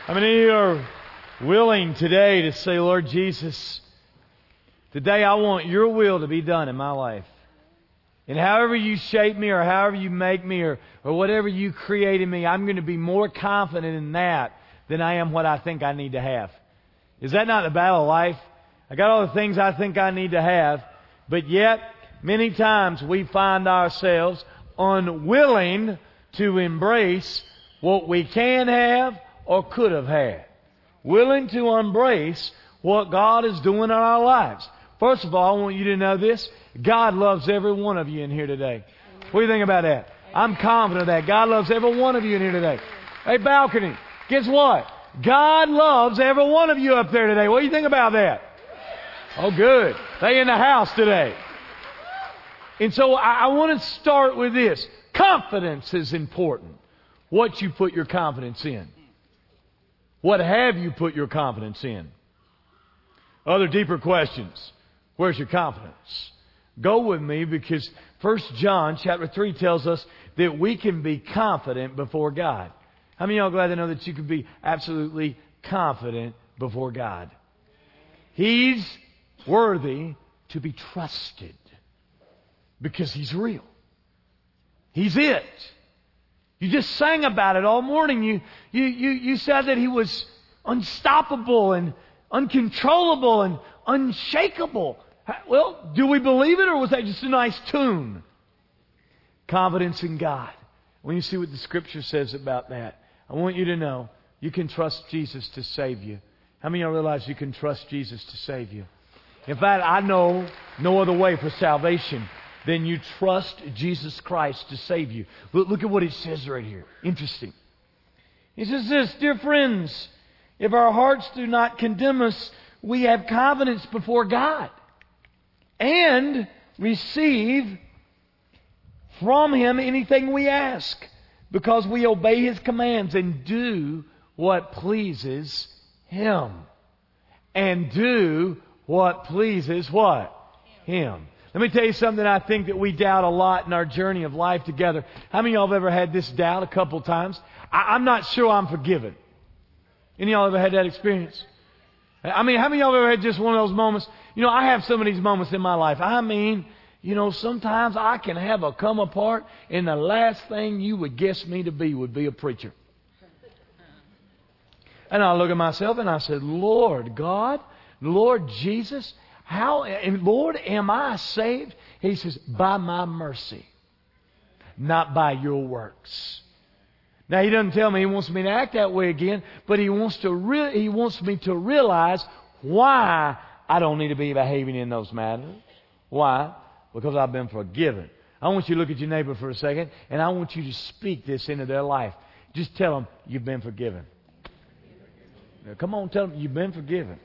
How many of you are willing today to say, Lord Jesus, today I want your will to be done in my life. And however you shape me or however you make me or whatever you create in me, I'm going to be more confident in that than I am what I think I need to have. Is that not the battle of life? I got all the things I think I need to have, but yet many times we find ourselves unwilling to embrace what we can have or could have had. Willing to embrace what God is doing in our lives. First of all, I want you to know this. God loves every one of you in here today. What do you think about that? I'm confident of that. God loves every one of you in here today. Hey, balcony, guess what? God loves every one of you up there today. What do you think about that? Oh, good. They in the house today. And so I want to start with this. Confidence is important. What you put your confidence in. What have you put your confidence in? Other deeper questions. Where's your confidence? Go with me because 1 John chapter 3 tells us that we can be confident before God. How many of y'all glad to know that you can be absolutely confident before God? He's worthy to be trusted because He's real. He's it. You just sang about it all morning. You said that He was unstoppable and uncontrollable and unshakable. Well, do we believe it or was that just a nice tune? Confidence in God. When you see what the Scripture says about that, I want you to know you can trust Jesus to save you. How many of you realize you can trust Jesus to save you? In fact, I know no other way for salvation than you trust Jesus Christ to save you. Look at what it says right here. Interesting. He says this, dear friends, if our hearts do not condemn us, we have confidence before God and receive from Him anything we ask because we obey His commands and do what pleases Him. And do what pleases what? Him. Let me tell you something I think that we doubt a lot in our journey of life together. How many of y'all have ever had this doubt a couple times? I'm not sure I'm forgiven. Any of y'all ever had that experience? I mean, how many of y'all have ever had just one of those moments? You know, I have some of these moments in my life. I mean, you know, sometimes I can have a come apart and the last thing you would guess me to be would be a preacher. And I look at myself and I said, Lord God, Lord Jesus, Lord, am I saved? He says, by my mercy, not by your works. Now, He doesn't tell me He wants me to act that way again, but He wants me to realize why I don't need to be behaving in those matters. Why? Because I've been forgiven. I want you to look at your neighbor for a second, and I want you to speak this into their life. Just tell them, you've been forgiven. Now, come on, tell them, you've been forgiven.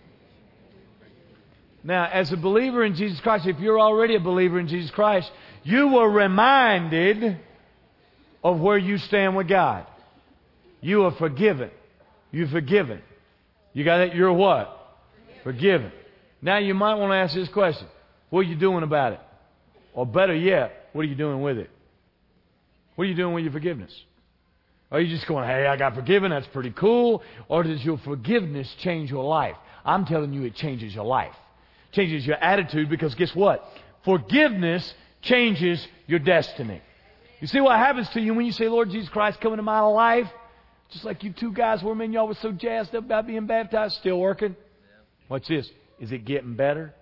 Now, as a believer in Jesus Christ, if you're already a believer in Jesus Christ, you were reminded of where you stand with God. You are forgiven. You're forgiven. You got it? You're what? Forgiven. Now you might want to ask this question. What are you doing about it? Or better yet, what are you doing with it? What are you doing with your forgiveness? Are you just going, hey, I got forgiven, that's pretty cool? Or does your forgiveness change your life? I'm telling you it changes your life. Changes your attitude because guess what? Forgiveness changes your destiny. You see what happens to you when you say, Lord Jesus Christ, come into my life? Just like you two guys were, man, y'all were so jazzed up about being baptized. Still working? What's this? Is it getting better?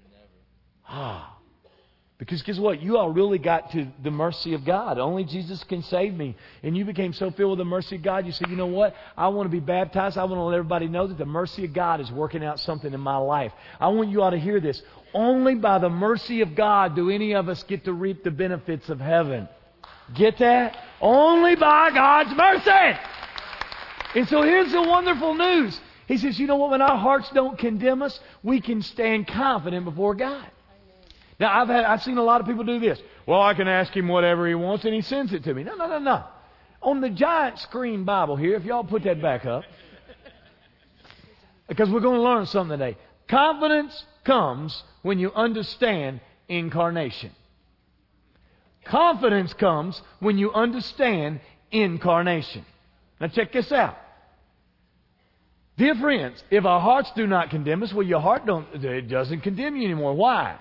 Because guess what? You all really got to the mercy of God. Only Jesus can save me. And you became so filled with the mercy of God, you said, you know what? I want to be baptized. I want to let everybody know that the mercy of God is working out something in my life. I want you all to hear this. Only by the mercy of God do any of us get to reap the benefits of heaven. Get that? Only by God's mercy. And so here's the wonderful news. He says, you know what? When our hearts don't condemn us, we can stand confident before God. Now, I've seen a lot of people do this. Well, I can ask Him whatever He wants and He sends it to me. No. On the giant screen Bible here, if y'all put that back up, because we're going to learn something today. Confidence comes when you understand incarnation. Confidence comes when you understand incarnation. Now check this out. Dear friends, if our hearts do not condemn us, well, your heart it doesn't condemn you anymore. Why?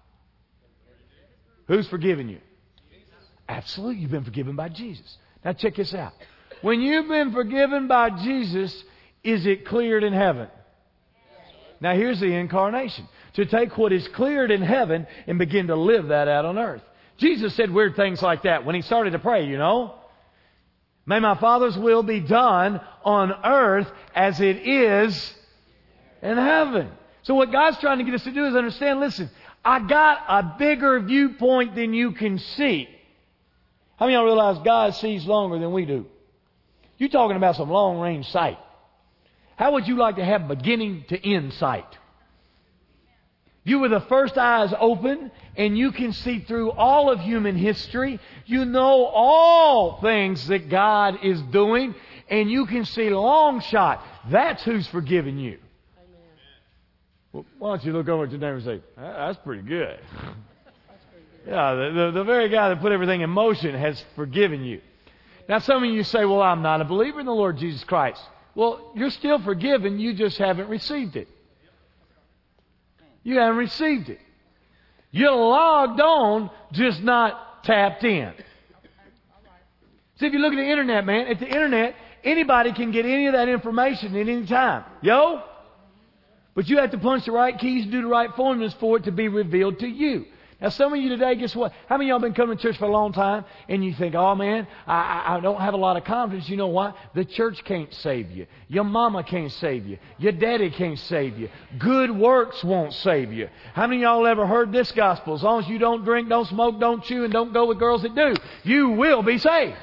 Who's forgiven you? Absolutely, you've been forgiven by Jesus. Now check this out. When you've been forgiven by Jesus, is it cleared in heaven? Now here's the incarnation. To take what is cleared in heaven and begin to live that out on earth. Jesus said weird things like that when He started to pray, you know. May my Father's will be done on earth as it is in heaven. So what God's trying to get us to do is understand, listen, I got a bigger viewpoint than you can see. How many of y'all realize God sees longer than we do? You're talking about some long-range sight. How would you like to have beginning to end sight? You were the first eyes open, and you can see through all of human history. You know all things that God is doing, and you can see long shot. That's who's forgiven you. Amen. Well, why don't you look over at your neighbor and say, that's pretty good. Yeah, the very guy that put everything in motion has forgiven you. Now some of you say, well, I'm not a believer in the Lord Jesus Christ. Well, you're still forgiven, you just haven't received it. You haven't received it. You're logged on, just not tapped in. See, if you look at the internet, man, at the internet, anybody can get any of that information at any time. Yo? But you have to punch the right keys and do the right formulas for it to be revealed to you. Now, some of you today, guess what? How many of y'all been coming to church for a long time and you think, oh, man, I don't have a lot of confidence. You know why? The church can't save you. Your mama can't save you. Your daddy can't save you. Good works won't save you. How many of y'all ever heard this gospel? As long as you don't drink, don't smoke, don't chew, and don't go with girls that do, you will be saved.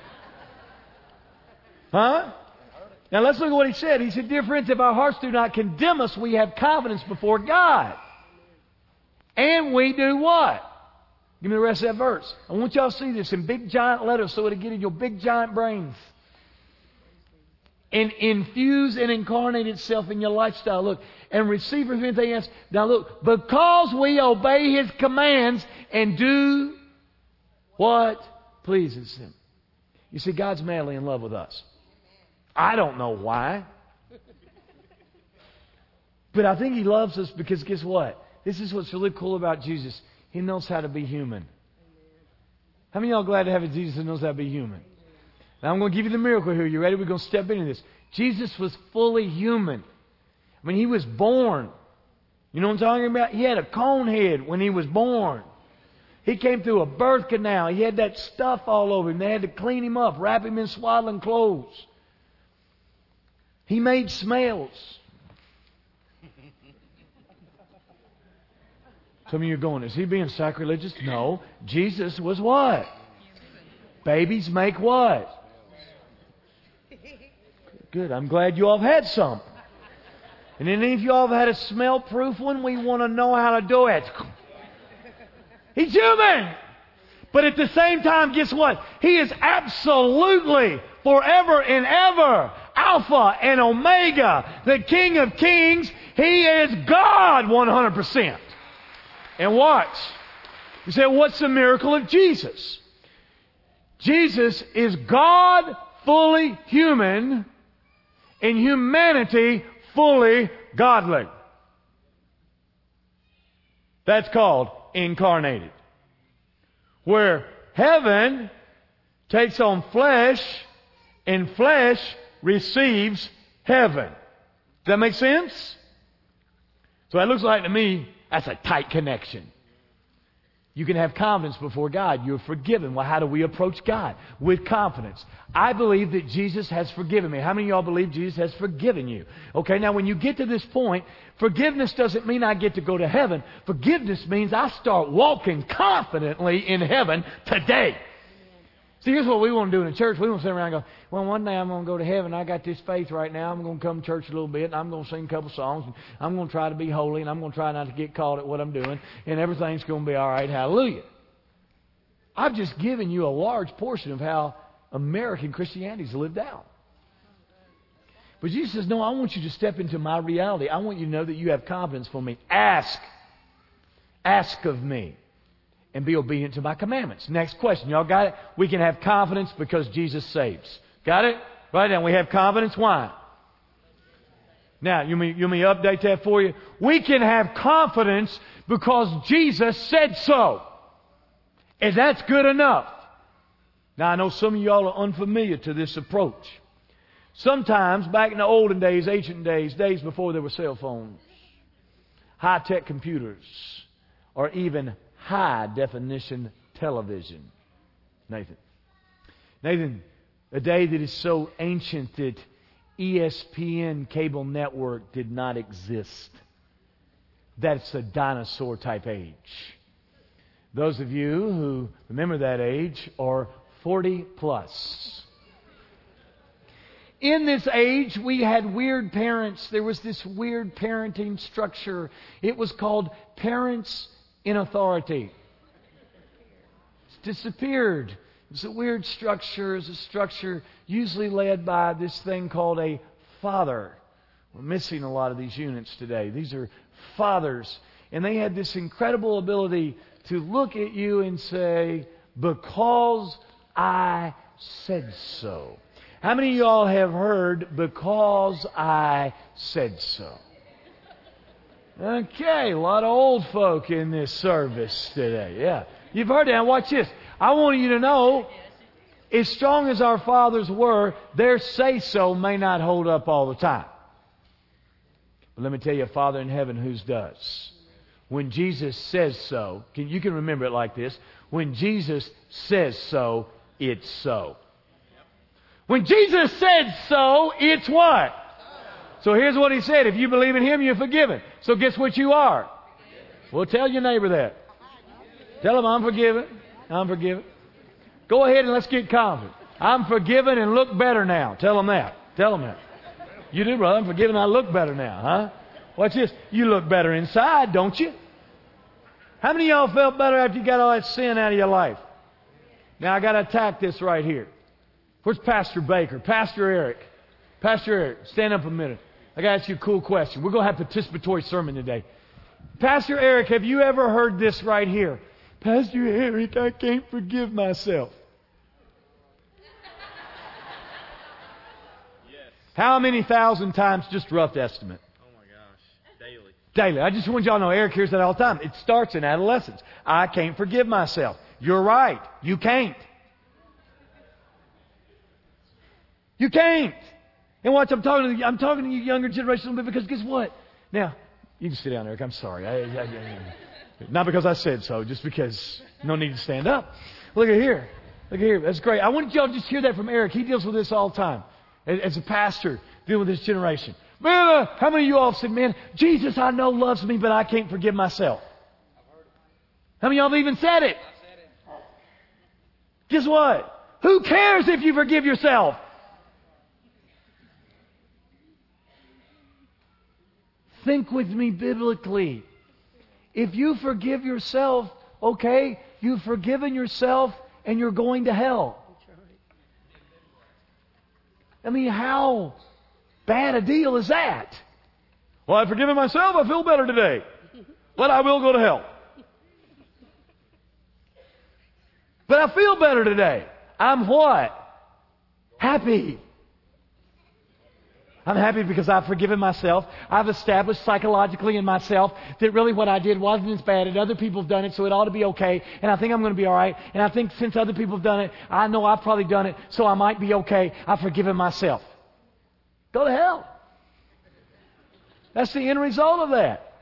Huh? Now, let's look at what he said. He said, dear friends, if our hearts do not condemn us, we have confidence before God. And we do what? Give me the rest of that verse. I want y'all to see this in big giant letters so it'll get in your big giant brains. And infuse and incarnate itself in your lifestyle. Look, and receive everything else. Now look, because we obey His commands and do what pleases Him. You see, God's madly in love with us. I don't know why. But I think He loves us because guess what? This is what's really cool about Jesus. He knows how to be human. How many of y'all glad to have a Jesus that knows how to be human? Now I'm going to give you the miracle here. You ready? We're going to step into this. Jesus was fully human. I mean, He was born. You know what I'm talking about? He had a cone head when He was born. He came through a birth canal. He had that stuff all over Him. They had to clean Him up, wrap Him in swaddling clothes. He made smells. Some of you are going, is He being sacrilegious? No. Jesus was what? Babies make what? Good. I'm glad you all have had some. And any of you all have had a smell-proof one? We want to know how to do it. He's human. But at the same time, guess what? He is absolutely, forever and ever, Alpha and Omega, the King of Kings. He is God 100%. And watch. You say, what's the miracle of Jesus? Jesus is God fully human and humanity fully godly. That's called incarnated. Where heaven takes on flesh and flesh receives heaven. Does that make sense? So that looks like to me, that's a tight connection. You can have confidence before God. You're forgiven. Well, how do we approach God? With confidence. I believe that Jesus has forgiven me. How many of y'all believe Jesus has forgiven you? Okay, now when you get to this point, forgiveness doesn't mean I get to go to heaven. Forgiveness means I start walking confidently in heaven today. See, here's what we want to do in the church. We want to sit around and go, well, one day I'm going to go to heaven. I got this faith right now. I'm going to come to church a little bit, and I'm going to sing a couple songs. And I'm going to try to be holy, and I'm going to try not to get caught at what I'm doing, and everything's going to be all right. Hallelujah. I've just given you a large portion of how American Christianity is lived out. But Jesus says, no, I want you to step into my reality. I want you to know that you have confidence for me. Ask. Ask of me. And be obedient to my commandments. Next question. Y'all got it? We can have confidence because Jesus saves. Got it? Right now, we have confidence. Why? Now, you want me to update that for you? We can have confidence because Jesus said so. And that's good enough. Now, I know some of y'all are unfamiliar to this approach. Sometimes, back in the olden days, ancient days, days before there were cell phones, high-tech computers, or even high-definition television. Nathan, a day that is so ancient that ESPN cable network did not exist. That's a dinosaur-type age. Those of you who remember that age are 40 plus. In this age, we had weird parents. There was this weird parenting structure. It was called parents in authority. It's disappeared. It's a weird structure. It's a structure usually led by this thing called a father. We're missing a lot of these units today. These are fathers. And they had this incredible ability to look at you and say, because I said so. How many of y'all have heard, because I said so? Okay, a lot of old folk in this service today. Yeah, you've heard that. Now watch this. I want you to know, as strong as our fathers were, their say-so may not hold up all the time. But let me tell you, a Father in heaven whose does. When Jesus says so, you can remember it like this. When Jesus says so, it's so. When Jesus said so, it's what? So here's what He said. If you believe in Him, you're forgiven. So guess what you are? Well, tell your neighbor that. Tell him, I'm forgiven. I'm forgiven. Go ahead and let's get confident. I'm forgiven and look better now. Tell them that. Tell them that. You do, brother. I'm forgiven. I look better now, huh? Watch this. You look better inside, don't you? How many of y'all felt better after you got all that sin out of your life? Now, I got to attack this right here. Where's Pastor Baker? Pastor Eric. Pastor Eric, stand up a minute. I got to ask you a cool question. We're going to have a participatory sermon today. Pastor Eric, have you ever heard this right here? Pastor Eric, I can't forgive myself. Yes. How many thousand times? Just rough estimate. Oh my gosh. Daily. Daily. I just want y'all to know Eric hears that all the time. It starts in adolescence. I can't forgive myself. You're right. You can't. You can't. And watch, I'm talking to you younger generation a little bit because guess what? Now, you can sit down, Eric. I'm sorry. Not because I said so, just because no need to stand up. Look at here. Look at here. That's great. I want y'all to just hear that from Eric. He deals with this all the time. As a pastor, dealing with this generation. Man, how many of you all have said, man, Jesus I know loves me, but I can't forgive myself? How many of y'all have even said it? Guess what? Who cares if you forgive yourself? Think with me biblically. If you forgive yourself, okay, you've forgiven yourself and you're going to hell. I mean, how bad a deal is that? Well, I've forgiven myself, I feel better today. But I will go to hell. But I feel better today. I'm what? Happy. I'm happy because I've forgiven myself. I've established psychologically in myself that really what I did wasn't as bad and other people have done it, so it ought to be okay. And I think I'm going to be all right. And I think since other people have done it, I know I've probably done it, so I might be okay. I've forgiven myself. Go to hell. That's the end result of that.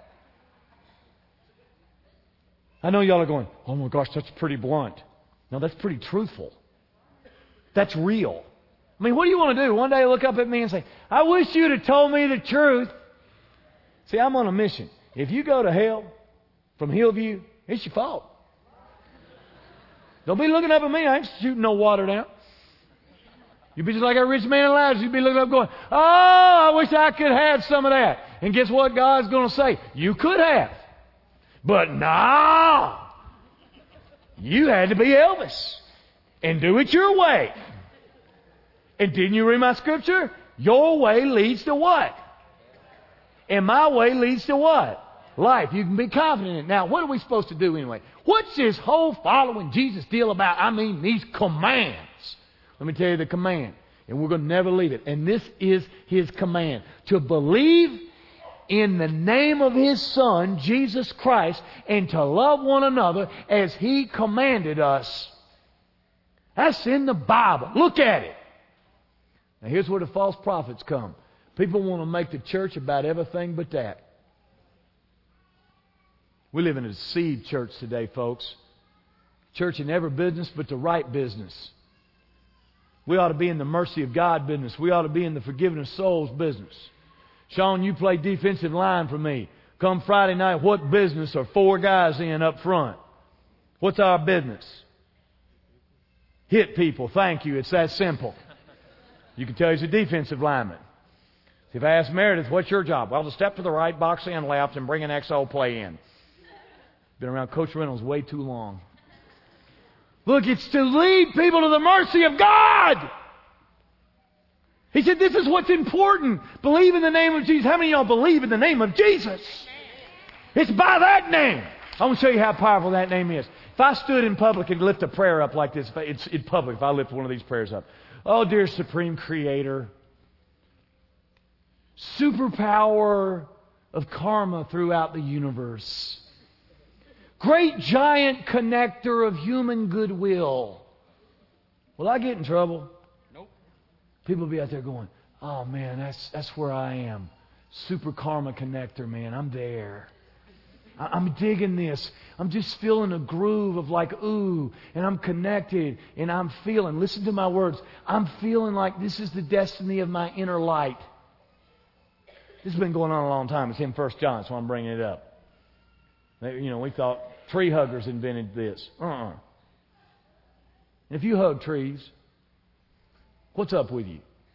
I know y'all are going, oh my gosh, that's pretty blunt. No, that's pretty truthful. That's real. I mean, what do you want to do? One day look up at me and say, I wish you'd have told me the truth. See, I'm on a mission. If you go to hell from Hillview, it's your fault. Don't be looking up at me. I ain't shooting no water down. You'd be just like a rich man in Lazarus. You'd be looking up going, oh, I wish I could have some of that. And guess what God's going to say? You could have. But no. You had to be Elvis and do it your way. And didn't you read my scripture? Your way leads to what? And my way leads to what? Life. You can be confident in it. Now, what are we supposed to do anyway? What's this whole following Jesus deal about? I mean, these commands. Let me tell you the command. And we're going to never leave it. And this is His command. To believe in the name of His Son, Jesus Christ, and to love one another as He commanded us. That's in the Bible. Look at it. Now here's where the false prophets come. People want to make the church about everything but that. We live in a seed church today, folks. Church in every business but the right business. We ought to be in the mercy of God business. We ought to be in the forgiving of souls business. Sean, you play defensive line for me. Come Friday night, what business are 4 guys in up front? What's our business? Hit people. Thank you. It's that simple. You can tell he's a defensive lineman. If I ask Meredith, what's your job? Well, to step to the right, box in left, and bring an XO play in. Been around Coach Reynolds way too long. Look, it's to lead people to the mercy of God. He said this is what's important. Believe in the name of Jesus. How many of y'all believe in the name of Jesus? It's by that name. I want to show you how powerful that name is. If I stood in public and lift a prayer up like this, it's in public, if I lift one of these prayers up. Oh, dear Supreme Creator, superpower of karma throughout the universe, great giant connector of human goodwill. Will I get in trouble? Nope. People will be out there going, oh man, that's where I am. Super karma connector, man. I'm there. I'm digging this. I'm just feeling a groove of like, ooh, and I'm connected, and I'm feeling, listen to my words, I'm feeling like this is the destiny of my inner light. This has been going on a long time. It's in 1 John, so I'm bringing it up. We thought tree huggers invented this. And if you hug trees, what's up with you?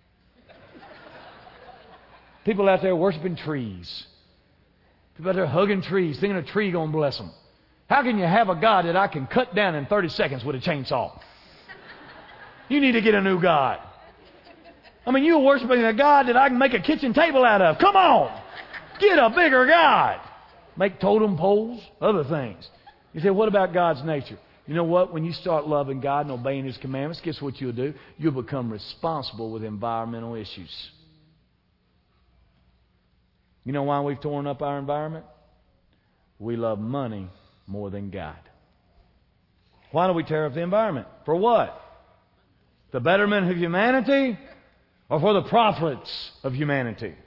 People out there worshiping trees. People out there hugging trees, thinking a tree going to bless them. How can you have a God that I can cut down in 30 seconds with a chainsaw? You need to get a new God. I mean, you're worshiping a God that I can make a kitchen table out of. Come on! Get a bigger God. Make totem poles, other things. You say, what about God's nature? You know what? When you start loving God and obeying His commandments, guess what you'll do? You'll become responsible with environmental issues. You know why we've torn up our environment? We love money more than God. Why do we tear up the environment? For what? The betterment of humanity or for the profits of humanity?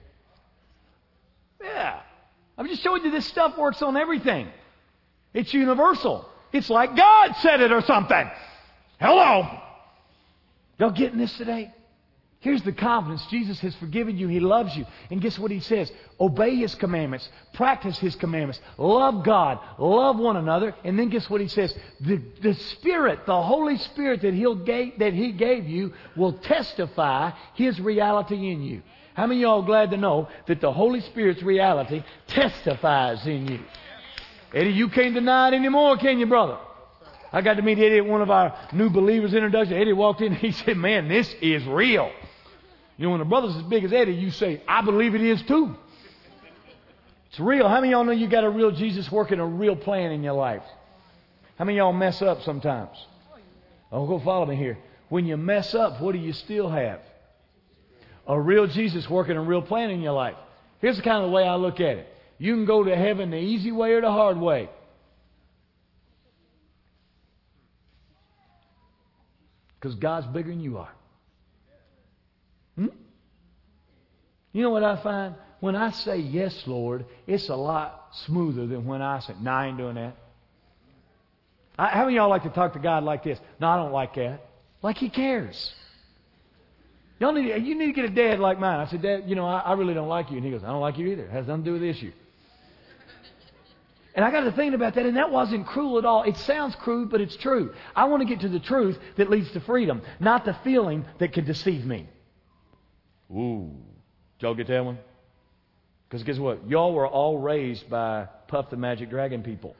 Yeah. I'm just showing you this stuff works on everything. It's universal. It's like God said it or something. Hello. Y'all getting this today? Here's the confidence. Jesus has forgiven you. He loves you. And guess what He says? Obey His commandments. Practice His commandments. Love God. Love one another. And then guess what He says? The Spirit, the Holy Spirit that He gave you will testify His reality in you. How many of y'all are glad to know that the Holy Spirit's reality testifies in you? Eddie, you can't deny it anymore, can you, brother? I got to meet Eddie at one of our new believers introduction. Eddie walked in and he said, man, this is real. You know, when a brother's as big as Eddie, you say, I believe it is too. It's real. How many of y'all know you got a real Jesus working a real plan in your life? How many of y'all mess up sometimes? Oh, go follow me here. When you mess up, what do you still have? A real Jesus working a real plan in your life. Here's the kind of way I look at it. You can go to heaven the easy way or the hard way. Because God's bigger than you are. You know what I find? When I say, yes, Lord, it's a lot smoother than when I say, no, I ain't doing that. How many of y'all like to talk to God like this? No, I don't like that. Like He cares. You need to get a dad like mine. I said, Dad, I really don't like you. And he goes, I don't like you either. It has nothing to do with the issue. And I got to thinking about that, and that wasn't cruel at all. It sounds crude, but it's true. I want to get to the truth that leads to freedom, not the feeling that can deceive me. Ooh. Did y'all get that one? Because guess what? Y'all were all raised by Puff the Magic Dragon people.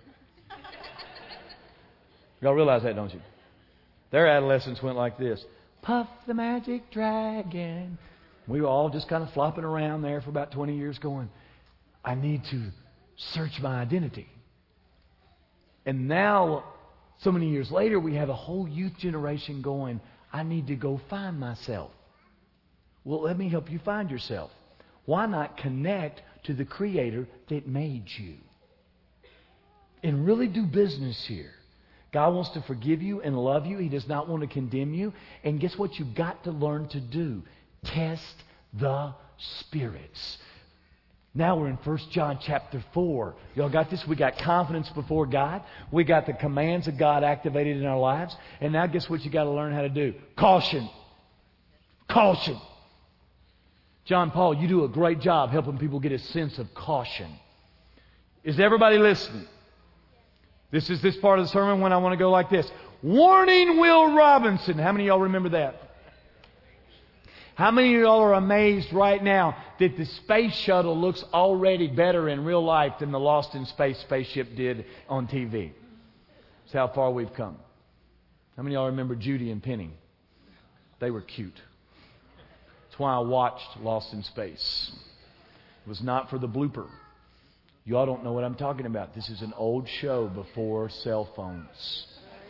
Y'all realize that, don't you? Their adolescence went like this. Puff the Magic Dragon. We were all just kind of flopping around there for about 20 years going, I need to search my identity. And now, so many years later, we have a whole youth generation going, I need to go find myself. Well, let me help you find yourself. Why not connect to the Creator that made you? And really do business here. God wants to forgive you and love you. He does not want to condemn you. And guess what you've got to learn to do? Test the spirits. Now we're in 1 John chapter 4. Y'all got this? We got confidence before God. We got the commands of God activated in our lives. And now guess what you got to learn how to do? Caution. Caution. John Paul, you do a great job helping people get a sense of caution. Is everybody listening? This is this part of the sermon when I want to go like this. Warning Will Robinson. How many of y'all remember that? How many of y'all are amazed right now that the space shuttle looks already better in real life than the Lost in Space spaceship did on TV? That's how far we've come. How many of y'all remember Judy and Penny? They were cute. That's why I watched Lost in Space. It was not for the blooper. You all don't know what I'm talking about. This is an old show before cell phones.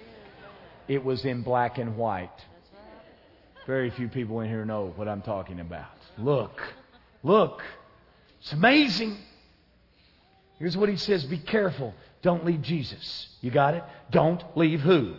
It was in black and white. Very few people in here know what I'm talking about. Look. It's amazing. Here's what he says. Be careful. Don't leave Jesus. You got it? Don't leave who?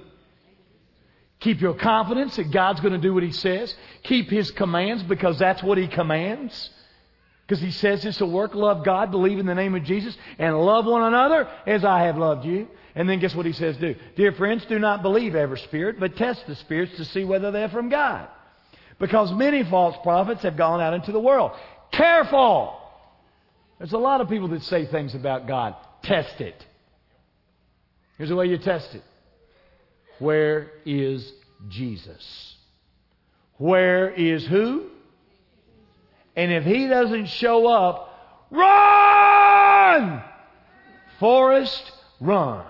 Keep your confidence that God's going to do what He says. Keep His commands because that's what He commands. Because He says this will work. Love God, believe in the name of Jesus, and love one another as I have loved you. And then guess what He says do? Dear friends, do not believe every spirit, but test the spirits to see whether they're from God. Because many false prophets have gone out into the world. Careful! There's a lot of people that say things about God. Test it. Here's the way you test it. Where is Jesus? Where is who? And if He doesn't show up, run! Forrest, run.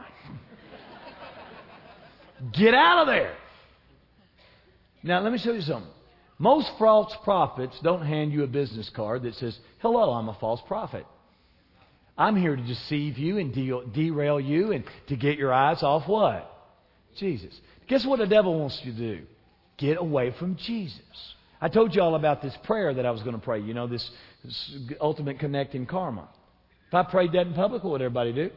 Get out of there. Now, let me show you something. Most false prophets don't hand you a business card that says, hello, I'm a false prophet. I'm here to deceive you and derail you and to get your eyes off what? Jesus. Guess what the devil wants you to do? Get away from Jesus. I told you all about this prayer that I was going to pray. You know, this ultimate connecting karma. If I prayed that in public, what would everybody do?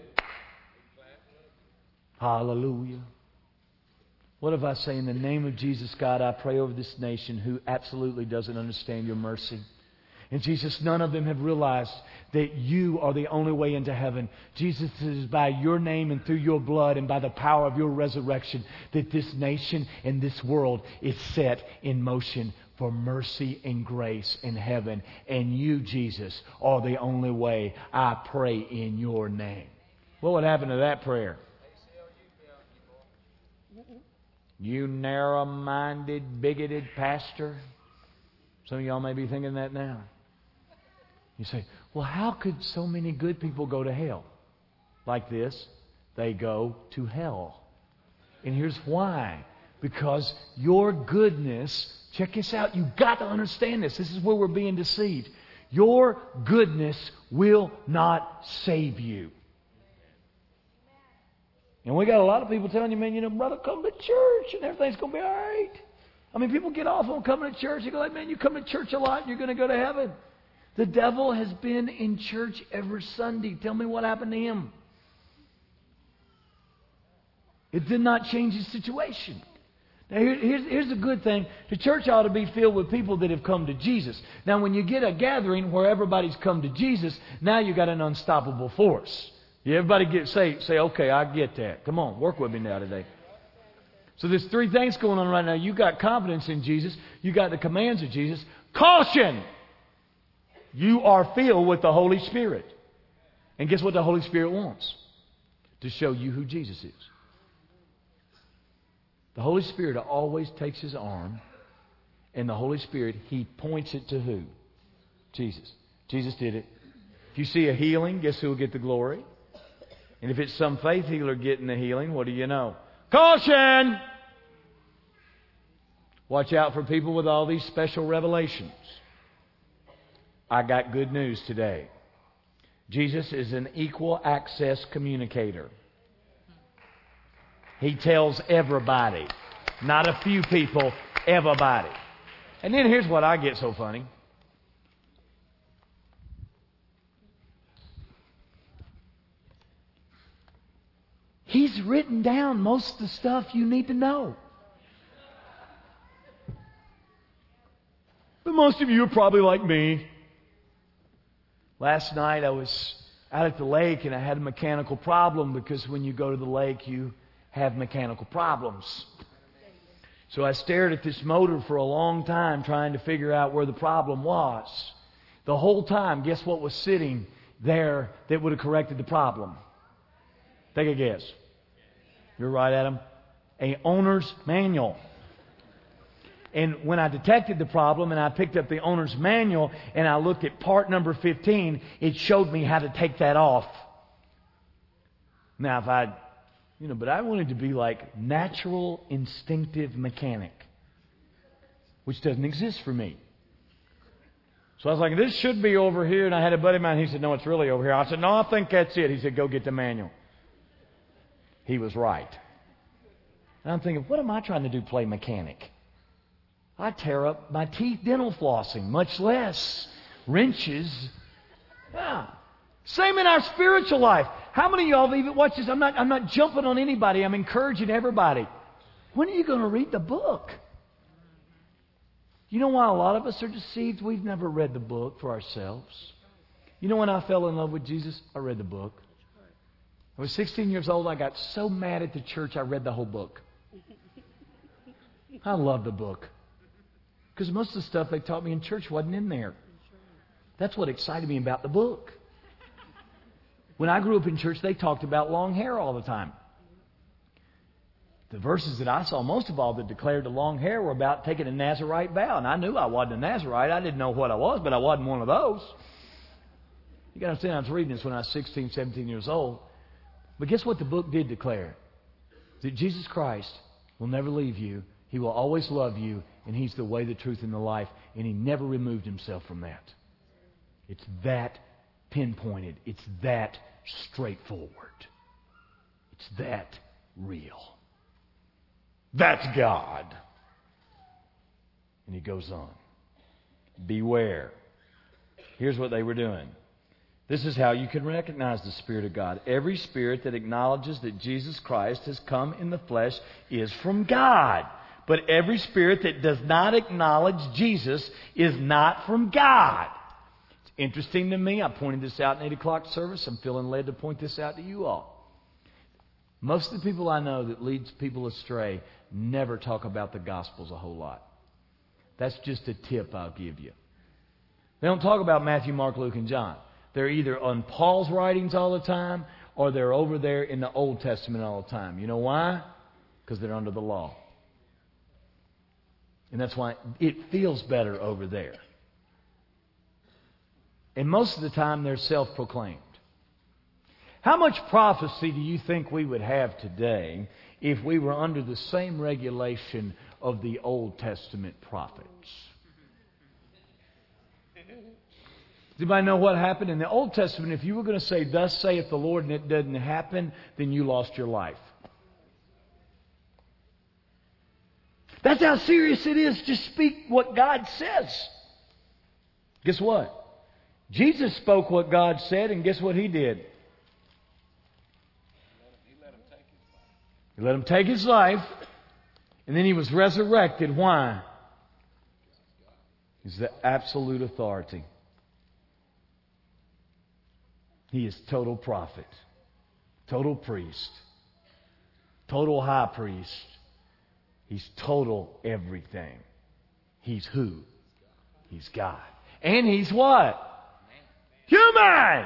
Hallelujah. What if I say, in the name of Jesus, God, I pray over this nation who absolutely doesn't understand your mercy. And Jesus, none of them have realized that you are the only way into heaven. Jesus, it is by your name and through your blood and by the power of your resurrection that this nation and this world is set in motion for mercy and grace in heaven. And you, Jesus, are the only way. I pray in your name. What would happen to that prayer? You narrow-minded, bigoted pastor. Some of y'all may be thinking that now. You say, well, how could so many good people go to hell? Like this, they go to hell. And here's why. Because your goodness, check this out, you've got to understand this. This is where we're being deceived. Your goodness will not save you. And we got a lot of people telling you, man, you know, brother, come to church and everything's going to be all right. I mean, people get off on coming to church. They go like, man, you come to church a lot and you're going to go to heaven. The devil has been in church every Sunday. Tell me what happened to him. It did not change his situation. Now, here's the good thing. The church ought to be filled with people that have come to Jesus. Now, when you get a gathering where everybody's come to Jesus, now you got an unstoppable force. Yeah, everybody say, okay, I get that. Come on, work with me now today. So there's three things going on right now. You got confidence in Jesus. You got the commands of Jesus. Caution! You are filled with the Holy Spirit. And guess what the Holy Spirit wants? To show you who Jesus is. The Holy Spirit always takes His arm, and the Holy Spirit, He points it to who? Jesus. Jesus did it. If you see a healing, guess who will get the glory? And if it's some faith healer getting the healing, what do you know? Caution! Watch out for people with all these special revelations. I got good news today. Jesus is an equal access communicator. He tells everybody, not a few people, everybody. And then here's what I get so funny. He's written down most of the stuff you need to know. But most of you are probably like me. Last night I was out at the lake and I had a mechanical problem, because when you go to the lake you have mechanical problems. So I stared at this motor for a long time trying to figure out where the problem was. The whole time, guess what was sitting there that would have corrected the problem? Take a guess. You're right, Adam. An owner's manual. And when I detected the problem and I picked up the owner's manual and I looked at part number 15, it showed me how to take that off. Now, but I wanted to be like natural, instinctive mechanic, which doesn't exist for me. So I was like, this should be over here. And I had a buddy of mine, he said, no, it's really over here. I said, no, I think that's it. He said, go get the manual. He was right. And I'm thinking, what am I trying to do, play mechanic? I tear up my teeth dental flossing, much less wrenches. Yeah. Same in our spiritual life. How many of y'all have even watched this? I'm not jumping on anybody. I'm encouraging everybody. When are you going to read the book? You know why a lot of us are deceived? We've never read the book for ourselves. You know when I fell in love with Jesus? I read the book. I was 16 years old. I got so mad at the church, I read the whole book. I love the book. Because most of the stuff they taught me in church wasn't in there. That's what excited me about the book. When I grew up in church, they talked about long hair all the time. The verses that I saw most of all that declared the long hair were about taking a Nazarite vow. And I knew I wasn't a Nazarite. I didn't know what I was, but I wasn't one of those. You got to understand, I was reading this when I was 16, 17 years old. But guess what the book did declare? That Jesus Christ will never leave you. He will always love you. And He's the way, the truth, and the life. And He never removed Himself from that. It's that pinpointed. It's that straightforward. It's that real. That's God. And He goes on. Beware. Here's what they were doing. This is how you can recognize the Spirit of God. Every spirit that acknowledges that Jesus Christ has come in the flesh is from God. But every spirit that does not acknowledge Jesus is not from God. It's interesting to me. I pointed this out in 8 o'clock service. I'm feeling led to point this out to you all. Most of the people I know that leads people astray never talk about the Gospels a whole lot. That's just a tip I'll give you. They don't talk about Matthew, Mark, Luke, and John. They're either on Paul's writings all the time or they're over there in the Old Testament all the time. You know why? Because they're under the law. And that's why it feels better over there. And most of the time they're self-proclaimed. How much prophecy do you think we would have today if we were under the same regulation of the Old Testament prophets? Does anybody know what happened? In the Old Testament, if you were going to say, thus saith the Lord, and it doesn't happen, then you lost your life. That's how serious it is to speak what God says. Guess what? Jesus spoke what God said, and guess what He did? He let Him take His life, and then He was resurrected. Why? He's the absolute authority. He is total prophet, total priest, total high priest. He's total everything. He's who? He's God. And He's what? Human!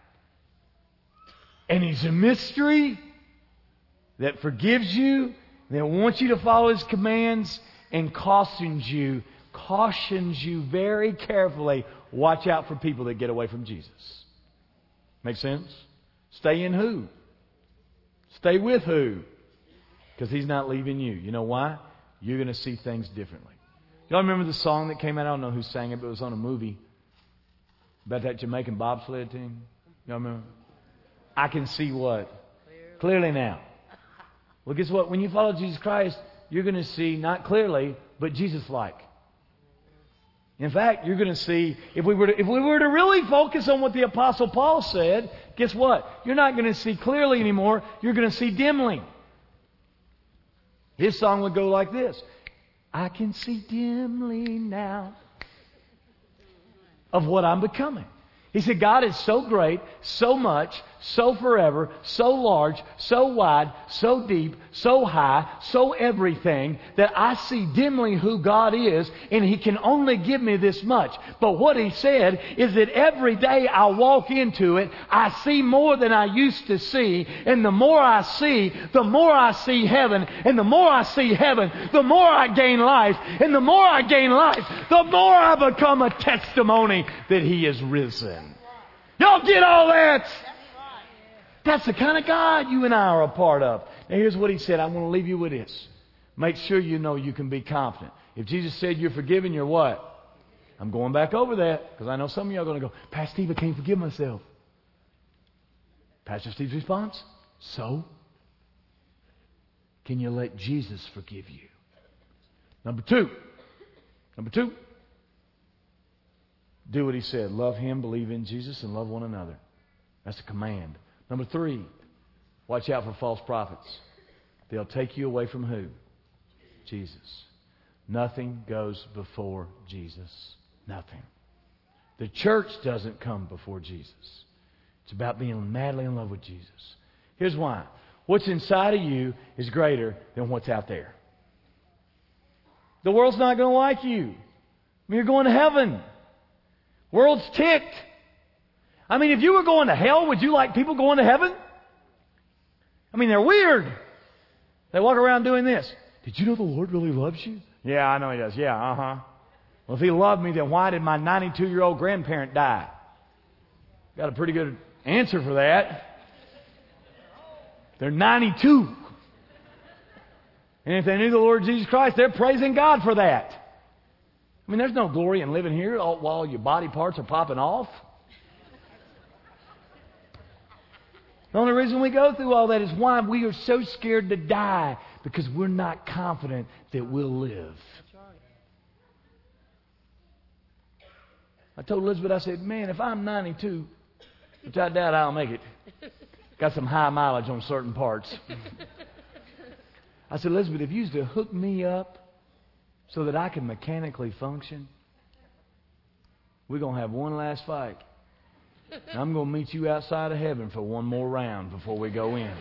And He's a mystery that forgives you, that wants you to follow His commands, and cautions you very carefully, watch out for people that get away from Jesus. Make sense? Stay in who? Stay with who? Because He's not leaving you. You know why? You're going to see things differently. Y'all remember the song that came out? I don't know who sang it, but it was on a movie about that Jamaican bobsled team. Y'all remember? I can see what? Clearly now. Well, guess what? When you follow Jesus Christ, you're going to see not clearly, but Jesus-like. In fact, you're going to see, if we were to really focus on what the Apostle Paul said, guess what? You're not going to see clearly anymore. You're going to see dimly. His song would go like this. I can see dimly now of what I'm becoming. He said, God is so great, so much, so forever, so large, so wide, so deep, so high, so everything, that I see dimly who God is, and He can only give me this much. But what He said is that every day I walk into it, I see more than I used to see, and the more I see heaven, and the more I see heaven, the more I gain life, and the more I gain life, the more I become a testimony that He is risen. Y'all get all that? That's the kind of God you and I are a part of. Now here's what He said. I want to leave you with this. Make sure you know you can be confident. If Jesus said you're forgiven, you're what? I'm going back over that because I know some of you are going to go, Pastor Steve, I can't forgive myself. Pastor Steve's response? So? Can you let Jesus forgive you? Number two. Do what He said. Love Him, believe in Jesus, and love one another. That's a command. Number three, watch out for false prophets. They'll take you away from who? Jesus. Nothing goes before Jesus. Nothing. The church doesn't come before Jesus. It's about being madly in love with Jesus. Here's why. What's inside of you is greater than what's out there. The world's not going to like you. You're going to heaven. World's ticked. I mean, if you were going to hell, would you like people going to heaven? I mean, they're weird. They walk around doing this. Did you know the Lord really loves you? Yeah, I know He does. Yeah, Well, if He loved me, then why did my 92-year-old grandparent die? Got a pretty good answer for that. They're 92. And if they knew the Lord Jesus Christ, they're praising God for that. I mean, there's no glory in living here while your body parts are popping off. The only reason we go through all that is why we are so scared to die, because we're not confident that we'll live. I told Elizabeth, I said, man, if I'm 92, which I doubt I'll make it, got some high mileage on certain parts. I said, Elizabeth, if you used to hook me up so that I can mechanically function, we're going to have one last fight. And I'm going to meet you outside of heaven for one more round before we go in.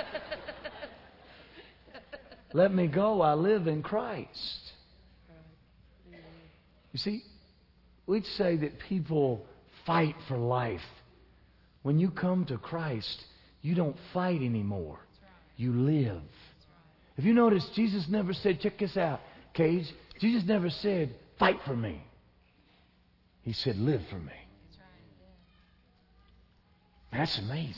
Let me go. I live in Christ. You see, we'd say that people fight for life. When you come to Christ, you don't fight anymore. You live. If you notice, Jesus never said, check this out, Cage. Jesus never said, fight for me. He said, live for me. That's amazing.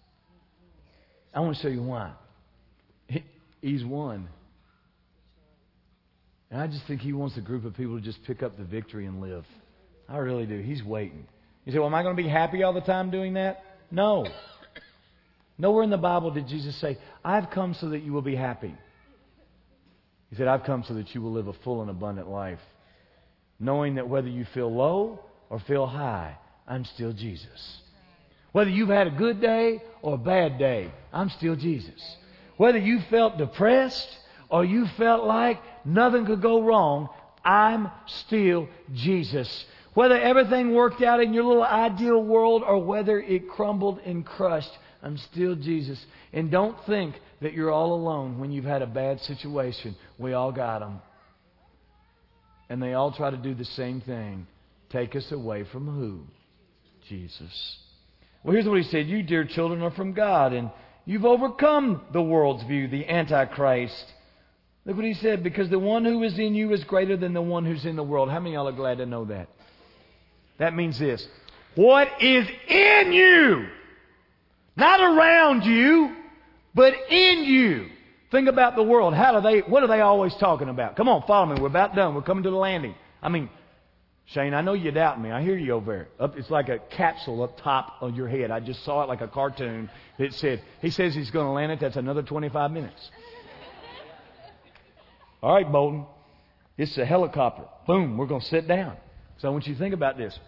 I want to show you why. He's won. And I just think He wants a group of people to just pick up the victory and live. I really do. He's waiting. You say, well, am I going to be happy all the time doing that? No. Nowhere in the Bible did Jesus say, I've come so that you will be happy. He said, I've come so that you will live a full and abundant life. Knowing that whether you feel low or feel high, I'm still Jesus. Whether you've had a good day or a bad day, I'm still Jesus. Whether you felt depressed or you felt like nothing could go wrong, I'm still Jesus. Whether everything worked out in your little ideal world or whether it crumbled and crushed, I'm still Jesus. And don't think that you're all alone when you've had a bad situation. We all got them. And they all try to do the same thing. Take us away from who? Jesus. Well, here's what He said. You, dear children, are from God, and you've overcome the world's view, the Antichrist. Look what He said. Because the one who is in you is greater than the one who's in the world. How many of y'all are glad to know that? That means this. What is in you? Not around you, but in you. Think about the world. What are they always talking about? Come on, follow me. We're about done. We're coming to the landing. I mean, Shane, I know you doubt me. I hear you over there. It's like a capsule up top of your head. I just saw it like a cartoon that said, he says he's going to land it. That's another 25 minutes. All right, Bolton. It's a helicopter. Boom, we're going to sit down. So I want you to think about this.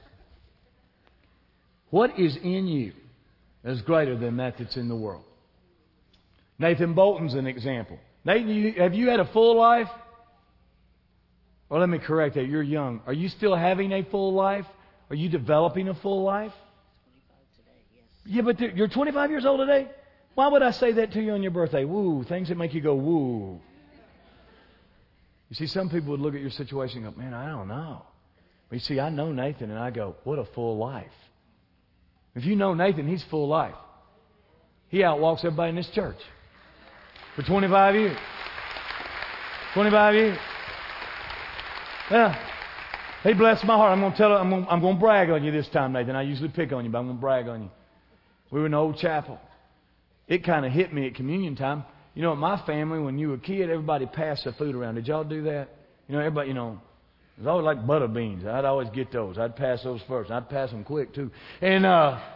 What is in you that is greater than that's in the world? Nathan Bolton's an example. Nathan, have you had a full life? Well, let me correct that. You're young. Are you still having a full life? Are you developing a full life? 25 today, yes. Yeah, but you're 25 years old today? Why would I say that to you on your birthday? Woo, things that make you go, woo. You see, some people would look at your situation and go, man, I don't know. But you see, I know Nathan, and I go, what a full life. If you know Nathan, he's full life. He outwalks everybody in this church for 25 years. 25 years. Yeah. He blessed my heart. I'm going to tell him, I'm going to brag on you this time, Nathan. I usually pick on you, but I'm going to brag on you. We were in the old chapel. It kind of hit me at communion time. You know, at my family, when you were a kid, everybody passed the food around. Did y'all do that? You know, everybody, it was always like butter beans. I'd always get those. I'd pass those first. I'd pass them quick, too. And,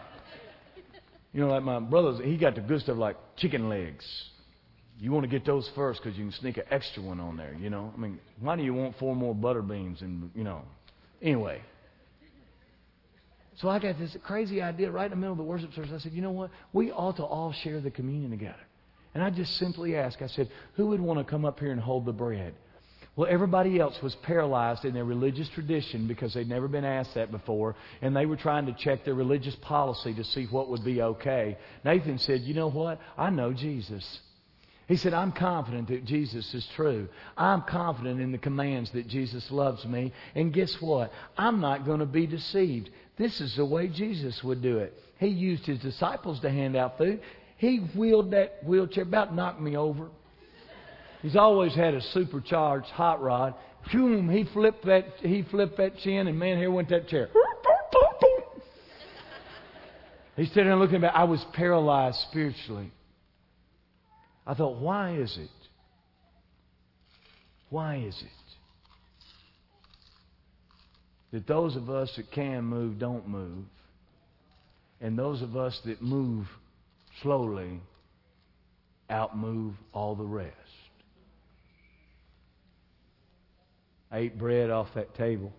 like my brother, he got the good stuff like chicken legs. You want to get those first because you can sneak an extra one on there, I mean, why do you want 4 more butter beans and, Anyway. So I got this crazy idea right in the middle of the worship service. I said, you know what? We ought to all share the communion together. And I just simply asked, I said, who would want to come up here and hold the bread? Well, everybody else was paralyzed in their religious tradition because they'd never been asked that before, and they were trying to check their religious policy to see what would be okay. Nathan said, you know what? I know Jesus. He said, I'm confident that Jesus is true. I'm confident in the commands that Jesus loves me. And guess what? I'm not going to be deceived. This is the way Jesus would do it. He used His disciples to hand out food. He wheeled that wheelchair, about knocked me over. He's always had a supercharged hot rod. Boom, he flipped that chin, and man, here went that chair. He's sitting there looking back. I was paralyzed spiritually. I thought, why is it? Why is it that those of us that can move don't move, and those of us that move slowly outmove all the rest? I ate bread off that table.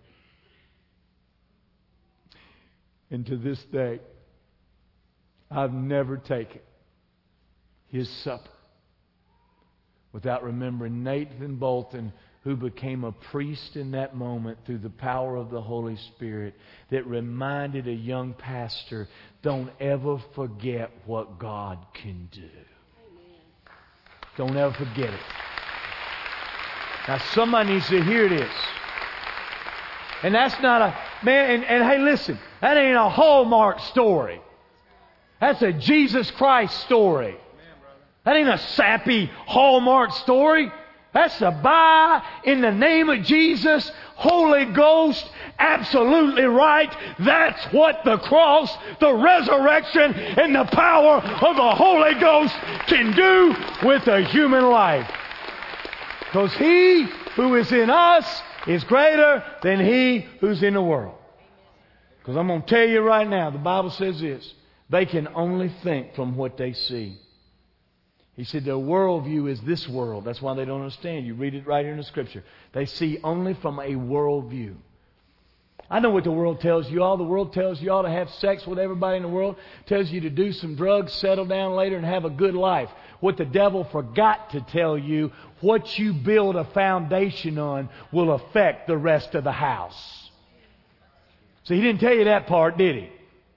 And to this day, I've never taken His supper without remembering Nathan Bolton, who became a priest in that moment through the power of the Holy Spirit, that reminded a young pastor, don't ever forget what God can do. Amen. Don't ever forget it. Now somebody needs to hear this. And that's not a, man, and hey listen, that ain't a Hallmark story. That's a Jesus Christ story. That ain't a sappy Hallmark story. That's a buy in the name of Jesus, Holy Ghost, absolutely right. That's what the cross, the resurrection, and the power of the Holy Ghost can do with a human life. Because He who is in us is greater than he who's in the world. Because I'm going to tell you right now, the Bible says this. They can only think from what they see. He said their worldview is this world. That's why they don't understand. You read it right here in the Scripture. They see only from a worldview. I know what the world tells you all. The world tells you all to have sex with everybody in the world. Tells you to do some drugs, settle down later, and have a good life. What the devil forgot to tell you, what you build a foundation on will affect the rest of the house. So he didn't tell you that part, did he?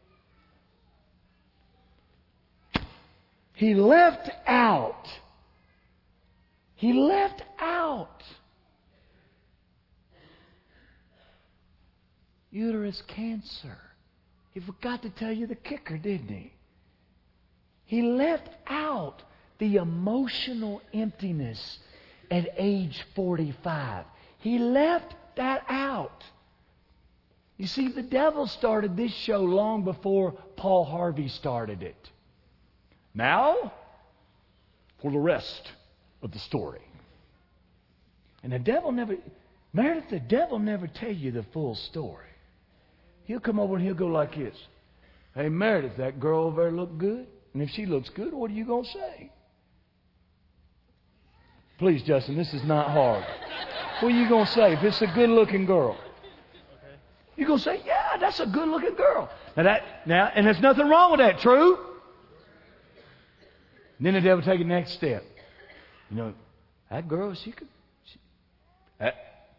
He left out. He left out uterus cancer. He forgot to tell you the kicker, didn't he? He left out the emotional emptiness at age 45. He left that out. You see, the devil started this show long before Paul Harvey started it. Now, for the rest of the story. And the devil never tell you the full story. He'll come over and he'll go like this. Hey, Meredith, that girl over there look good? And if she looks good, what are you going to say? Please, Justin, this is not hard. What are you going to say if it's a good-looking girl? You're going to say, yeah, that's a good-looking girl. And there's nothing wrong with that, true? And then the devil take the next step. You know, that girl, and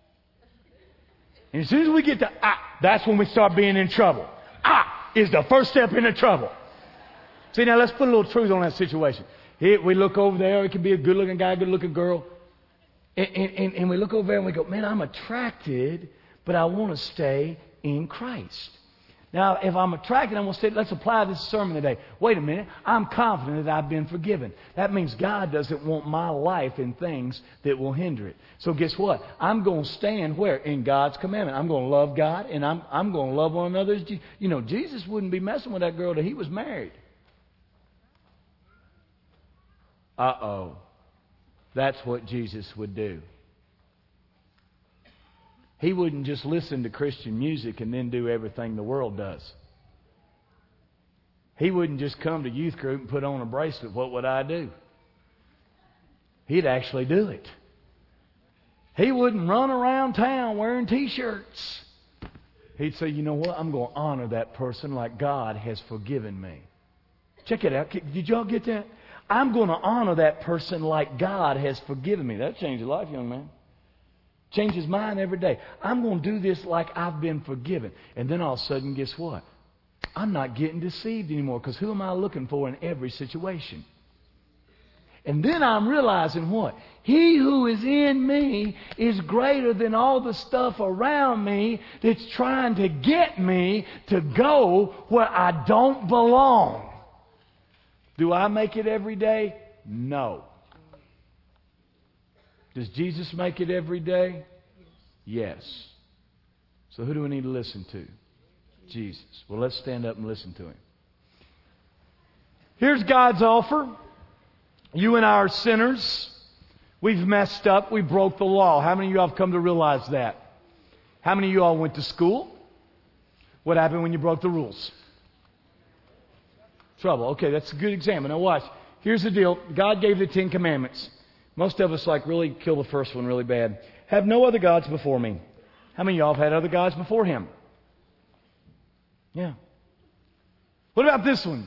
as soon as we get to that's when we start being in trouble. Is the first step into trouble. See, now let's put a little truth on that situation. Here, we look over there. It could be a good-looking guy, good-looking girl. And we look over there and we go, man, I'm attracted, but I want to stay in Christ. Now, if I'm attracted, I'm going to say, let's apply this sermon today. Wait a minute. I'm confident that I've been forgiven. That means God doesn't want my life in things that will hinder it. So guess what? I'm going to stand where? In God's commandment. I'm going to love God, and I'm going to love one another. You know, Jesus wouldn't be messing with that girl till he was married. That's what Jesus would do. He wouldn't just listen to Christian music and then do everything the world does. He wouldn't just come to youth group and put on a bracelet. What would I do? He'd actually do it. He wouldn't run around town wearing T-shirts. He'd say, you know what? I'm going to honor that person like God has forgiven me. Check it out. Did y'all get that? I'm going to honor that person like God has forgiven me. That changed your life, young man. Changes mine every day. I'm going to do this like I've been forgiven. And then all of a sudden, guess what? I'm not getting deceived anymore, because who am I looking for in every situation? And then I'm realizing what? He who is in me is greater than all the stuff around me that's trying to get me to go where I don't belong. Do I make it every day? No. Does Jesus make it every day? Yes. So who do we need to listen to? Jesus. Well, let's stand up and listen to Him. Here's God's offer. You and I are sinners. We've messed up. We broke the law. How many of you all have come to realize that? How many of you all went to school? What happened when you broke the rules? Trouble. Okay, that's a good example. Now watch. Here's the deal. God gave the 10 Commandments. Most of us really kill the first one really bad. Have no other gods before me. How many of y'all have had other gods before Him? Yeah. What about this one?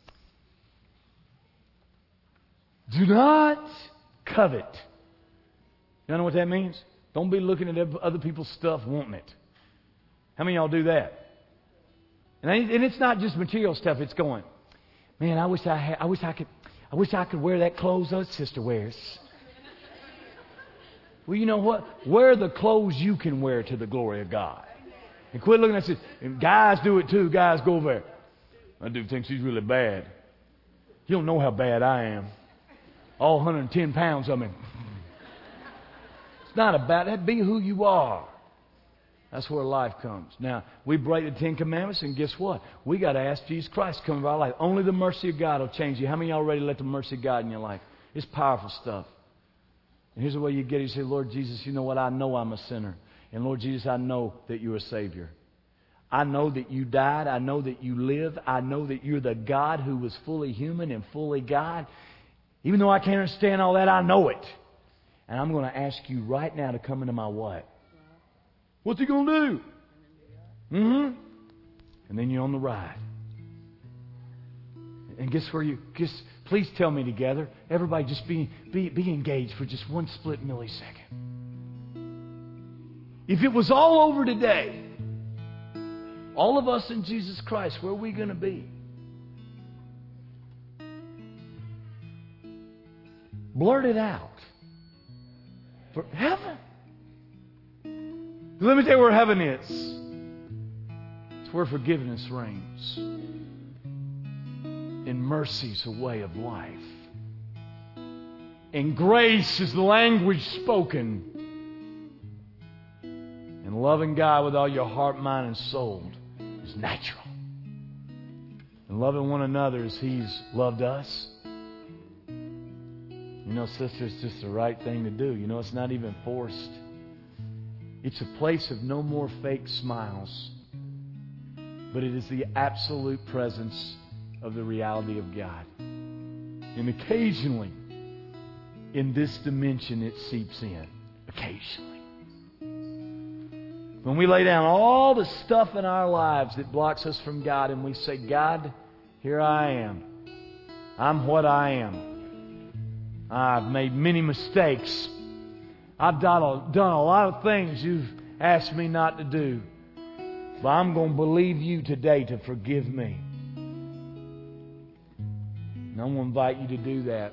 Do not covet. You know what that means? Don't be looking at other people's stuff, wanting it. How many of y'all do that? And it's not just material stuff. It's going, man, I wish I could wear that clothes that sister wears. Well, you know what? Wear the clothes you can wear to the glory of God. And quit looking at it. And guys do it too. Guys go over there. My dude thinks he's really bad. You don't know how bad I am. All 110 pounds of me. It's not about that. Be who you are. That's where life comes. Now, we break the 10 Commandments, and guess what? We got to ask Jesus Christ to come into our life. Only the mercy of God will change you. How many of y'all already let the mercy of God in your life? It's powerful stuff. And here's the way you get it. You say, Lord Jesus, you know what? I know I'm a sinner. And Lord Jesus, I know that you're a Savior. I know that you died. I know that you live. I know that you're the God who was fully human and fully God. Even though I can't understand all that, I know it. And I'm going to ask you right now to come into my what? What's He going to do? And then you're on the ride. And guess where you... Please tell me together. Everybody just be engaged for just one split millisecond. If it was all over today, all of us in Jesus Christ, where are we going to be? Blurt it out. For heaven. Let me tell you where heaven is. It's where forgiveness reigns. And mercy's a way of life. And grace is the language spoken. And loving God with all your heart, mind, and soul is natural. And loving one another as He's loved us. You know, sister, it's just the right thing to do. You know, it's not even forced. It's a place of no more fake smiles. But it is the absolute presence of the reality of God. And occasionally, in this dimension, it seeps in. Occasionally. When we lay down all the stuff in our lives that blocks us from God and we say, God, here I am. I'm what I am. I've made many mistakes. I've done a lot of things you've asked me not to do. But I'm going to believe you today to forgive me. And I'm going to invite you to do that.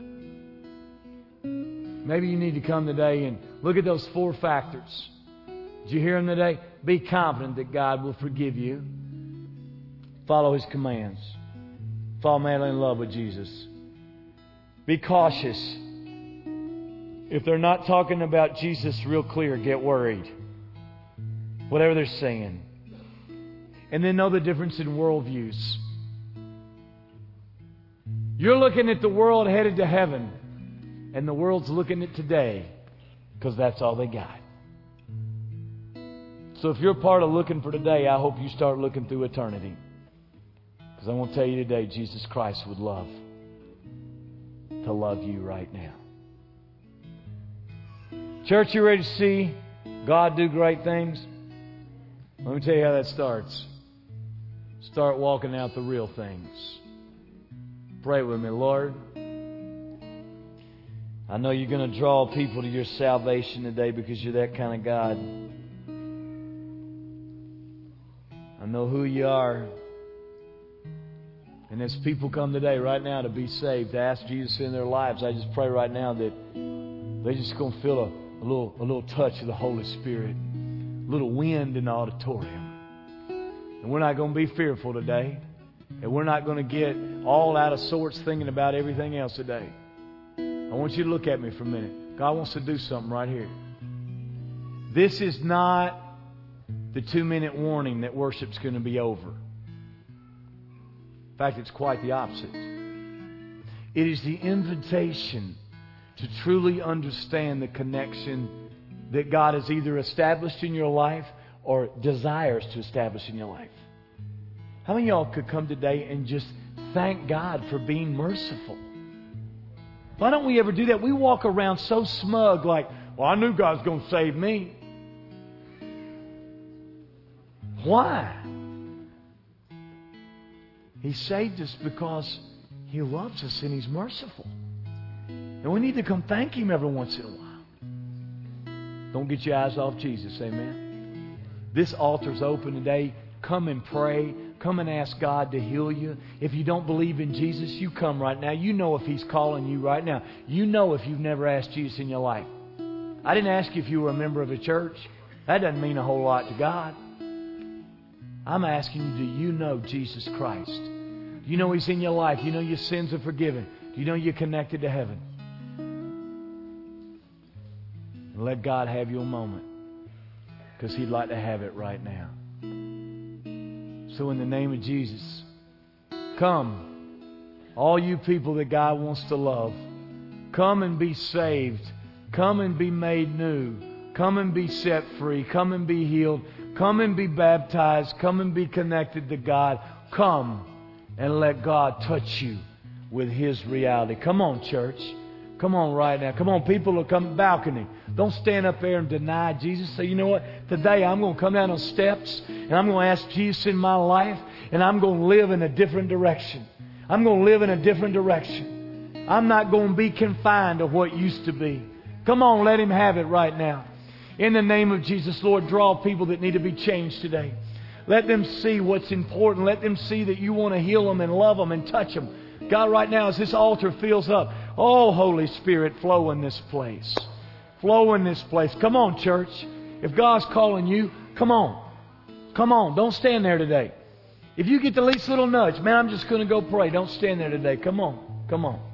Maybe you need to come today and look at those 4 factors. Did you hear them today? Be confident that God will forgive you. Follow His commands. Fall madly in love with Jesus. Be cautious. If they're not talking about Jesus real clear, get worried. Whatever they're saying. And then know the difference in worldviews. You're looking at the world headed to heaven, and the world's looking at today because that's all they got. So if you're part of looking for today, I hope you start looking through eternity. Because I want to tell you today, Jesus Christ would love to love you right now. Church, you ready to see God do great things? Let me tell you how that starts. Start walking out the real things. Pray with me, Lord. I know you're going to draw people to your salvation today because you're that kind of God. I know who you are. And as people come today, right now, to be saved, to ask Jesus in their lives, I just pray right now that they're just going to feel a little touch of the Holy Spirit, a little wind in the auditorium. And we're not going to be fearful today. And we're not going to get all out of sorts thinking about everything else today. I want you to look at me for a minute. God wants to do something right here. This is not the 2-minute warning that worship's going to be over. In fact, it's quite the opposite. It is the invitation to truly understand the connection that God has either established in your life or desires to establish in your life. How many of y'all could come today and just thank God for being merciful? Why don't we ever do that? We walk around so smug like, well, I knew God was going to save me. Why? He saved us because He loves us and He's merciful. And we need to come thank Him every once in a while. Don't get your eyes off Jesus, amen? This altar's open today. Come and pray. Come and ask God to heal you. If you don't believe in Jesus, you come right now. You know if He's calling you right now. You know if you've never asked Jesus in your life. I didn't ask you if you were a member of a church. That doesn't mean a whole lot to God. I'm asking you, do you know Jesus Christ? Do you know He's in your life? Do you know your sins are forgiven? Do you know you're connected to heaven? And let God have your moment, because He'd like to have it right now. So in the name of Jesus, come, all you people that God wants to love, come and be saved. Come and be made new. Come and be set free. Come and be healed. Come and be baptized. Come and be connected to God. Come and let God touch you with His reality. Come on, church. Come on right now. Come on, people who come balcony. Don't stand up there and deny Jesus. Say, you know what? Today I'm going to come down those steps and I'm going to ask Jesus in my life, and I'm going to live in a different direction. I'm going to live in a different direction. I'm not going to be confined to what used to be. Come on, let Him have it right now. In the name of Jesus, Lord, draw people that need to be changed today. Let them see what's important. Let them see that you want to heal them and love them and touch them. God, right now, as this altar fills up, oh, Holy Spirit, flow in this place. Flow in this place. Come on, church. If God's calling you, come on. Come on. Don't stand there today. If you get the least little nudge, man, I'm just going to go pray. Don't stand there today. Come on. Come on.